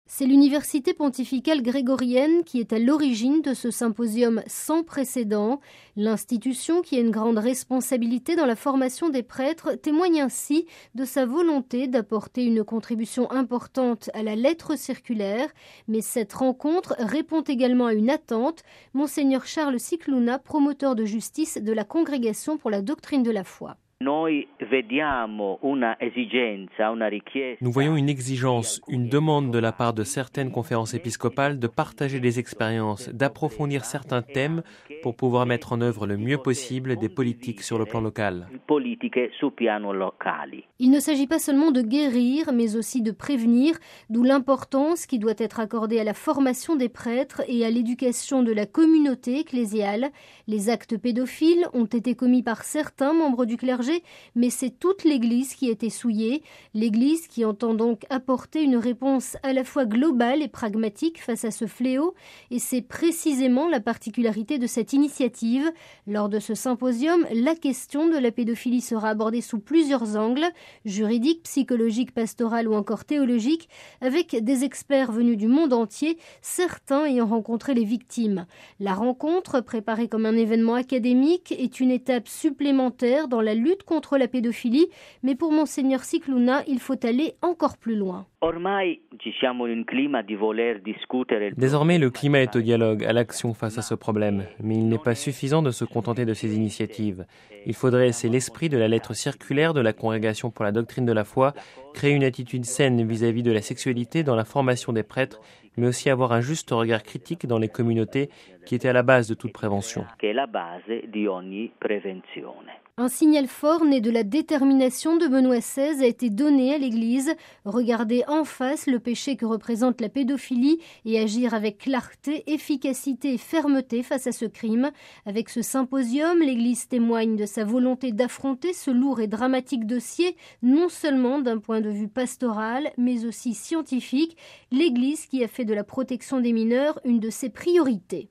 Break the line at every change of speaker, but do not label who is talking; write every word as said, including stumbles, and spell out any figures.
C'est l'université pontificale grégorienne qui est à l'origine de ce symposium sans précédent. L'institution, qui a une grande responsabilité dans la formation des prêtres, témoigne ainsi de sa volonté d'apporter une contribution importante à la lettre circulaire. Mais cette rencontre répond également à une attente. Monseigneur Charles Cicluna, promoteur de justice de la Congrégation pour la doctrine de la foi.
Nous voyons une exigence, une demande de la part de certaines conférences épiscopales de partager des expériences, d'approfondir certains thèmes pour pouvoir mettre en œuvre le mieux possible des politiques sur le plan local.
Il ne s'agit pas seulement de guérir, mais aussi de prévenir, d'où l'importance qui doit être accordée à la formation des prêtres et à l'éducation de la communauté ecclésiale. Les actes pédophiles ont été commis par certains membres du clergé, mais c'est toute l'Église qui a été souillée. L'Église qui entend donc apporter une réponse à la fois globale et pragmatique face à ce fléau, et c'est précisément la particularité de cette initiative. Lors de ce symposium, la question de la pédophilie sera abordée sous plusieurs angles, juridique, psychologique, pastoral ou encore théologique, avec des experts venus du monde entier, certains ayant rencontré les victimes. La rencontre, préparée comme un événement académique, est une étape supplémentaire dans la lutte contre la pédophilie, mais pour Monseigneur Cicluna, il faut aller encore plus loin.
Désormais, le climat est au dialogue, à l'action face à ce problème, mais il n'est pas suffisant de se contenter de ces initiatives. Il faudrait, c'est l'esprit de la lettre circulaire de la Congrégation pour la doctrine de la foi, créer une attitude saine vis-à-vis de la sexualité dans la formation des prêtres, mais aussi avoir un juste regard critique dans les communautés qui étaient à la base de toute prévention.
Un signal fort né de la détermination de Benoît seize a été donné à l'Église. Regarder en face le péché que représente la pédophilie et agir avec clarté, efficacité et fermeté face à ce crime. Avec ce symposium, l'Église témoigne de sa volonté d'affronter ce lourd et dramatique dossier, non seulement d'un point de vue pastoral, mais aussi scientifique. L'Église qui a fait de la protection des mineurs une de ses priorités.